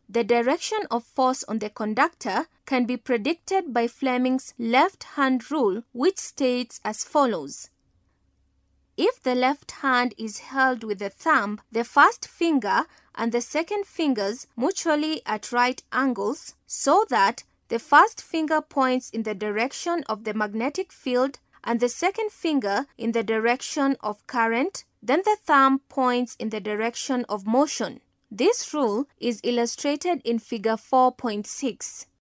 The direction of force on the conductor can be predicted by Fleming's left-hand rule, which states as follows. If the left hand is held with the thumb, the first finger and the second fingers mutually at right angles, so that the first finger points in the direction of the magnetic field and the second finger in the direction of current, then the thumb points in the direction of motion. This rule is illustrated in figure 4.6.